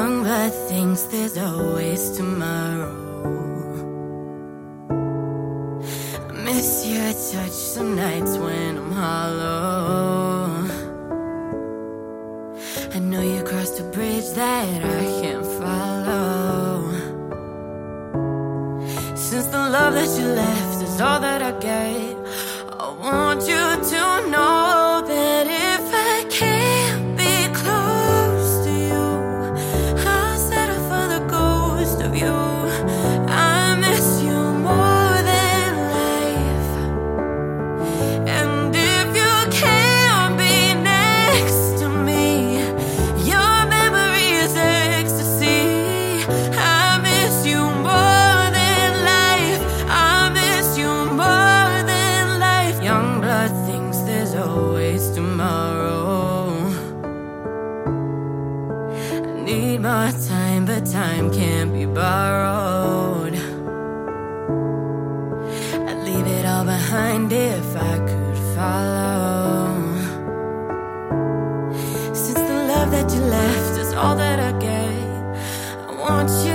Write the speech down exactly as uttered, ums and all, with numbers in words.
Young blood thinks there's always tomorrow. I miss your touch some nights when I'm hollow. I know you crossed a bridge that I can't follow. Since the love that you left is all that I get, I want you to know that if I can't be close to you, I'll settle for the ghost of you. I miss you more than life. And if you can't be next to me, your memory is ecstasy. I miss you more than life. I miss you more than life. Young blood thinks there's always tomorrow. I need more time, but time can't be borrowed. I'd leave it all behind if I could follow. Since the love that you left is all that I get, I want you